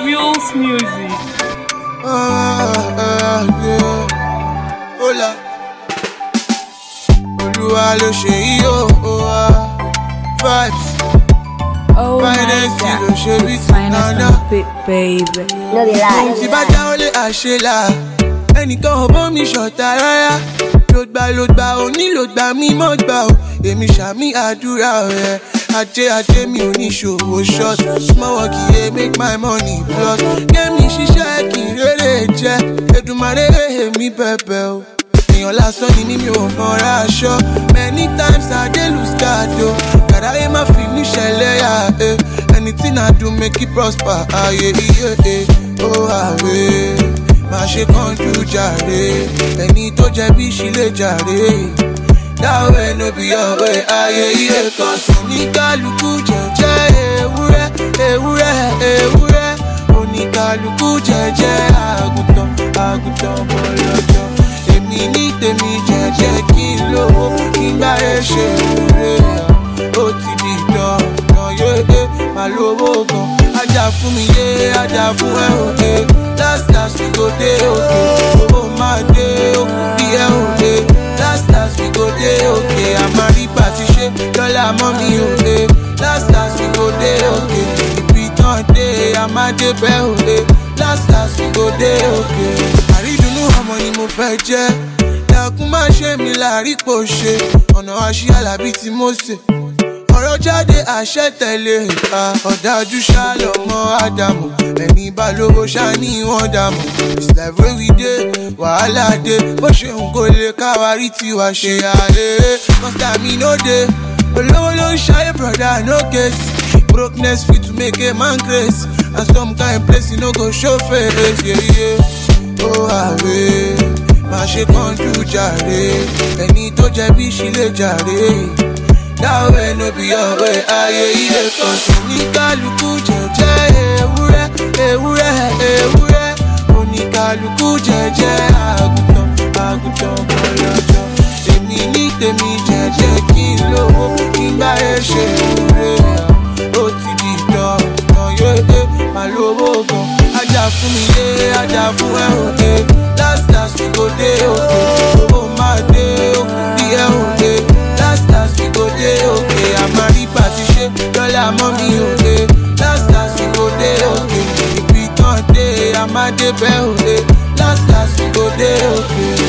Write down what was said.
Feels music. Yeah. Hola. Olúwa ló ṣe yí o. Vibes. Oh Finance my ló ṣe bí God, ti finest nana. on bit, baby. No be lie. Tí bá dáwọ́lé àṣelà, ẹnìkan ò bọ́ mi ṣọ̀tá rárá. Lògbà onílògbà mi mọ́ gbà o. Èmi ṣàmì àdúrà rẹ̀. Ajé mi ò ní ṣòwò short. Small work yẹ make my money plus. Kémi ṣiṣẹ́ kí n rere jẹ́. Èdùmàrè èmi bẹ̀bẹ̀ o. Èèyàn lásán ni mímí ò mọ̀ra aṣọ. Many times I dey lose guard o. Kàdáyé má fi mí ṣẹlẹ́yà. Anything I do make it prosper. Ayé iye ó àwẹ̀. Má ṣe kánjú jàre. Ẹni tó jẹ̀bi ṣì lè jàre. That way no be your way. Ayé iye kan sùn ní kálukú jẹ́jẹ́. Ewúrẹ́. Oníkálukú jẹ́jẹ́. Àgùntàn bọ̀lọ́jọ́. Èmi ní tèmi jẹ́jẹ́ kí n lówó kí n gbáyé ṣe òwúrẹ́. Ó ti di dandan yé máa lówó gan. Ajá fún mi yé, ajá fún ẹ òde. Last we go dey okay. Owó máa dé òkú bí ẹ òde. Last we go dey okay. Àmàrígbà ti ṣe dọ́là mọ́ mi òde. Last we go dey okay. Ibi tán dé àmàdé bẹ́ òde. Last we go dey okay. Àrídùnnú ọmọ ni mo fẹ́ jẹ́. Dákun má ṣe mi láàrípò ṣe. Ọ̀nà àṣì Àlàbí tí mo ṣe. Ọ̀rọ̀ jáde àṣẹ tẹ̀lé. Ọ̀dájú ṣá lọ́mọ Ádámù. Ẹni bá lówó ṣá ní wọ́n dàmú. It's life wey we dey, wàhálà dé. Bó ṣe ń kó lè káwárí tiwa ṣe àlè. Kọ́sítà mi no dey. Olówó ló ń ṣayé brother no case. Brokenness fit to make a man grace. And some kind place you no go show face. Ó àwẹ̀. Má ṣe kánjú jàre. Ẹni tó jẹ̀bi ṣì lè jàre. That way no be your way. Ayé ilé kan sùn ní kálukú jẹ́jẹ́. Ewúrẹ́. Oníkálukú jẹ́jẹ́. Àgùntàn bọ̀lọ́jọ́. Èmi ní tèmi jẹ́jẹ́ kí n lówó kí n gbáyé ṣe òwúrẹ́. Ó ti di dandan yé máa lówó gan. Ajá fún mi yé, ajá fún ẹ òde. Last we go dey okay. Owó máa dé òkú bí ẹ òde. Last we go dey okay. Àmàrígbà ti ṣe dọ́là mọ́ mi òde. Last we go dey okay. Ibi tán dé àmàdé bẹ́ òde. Last we go dey okay.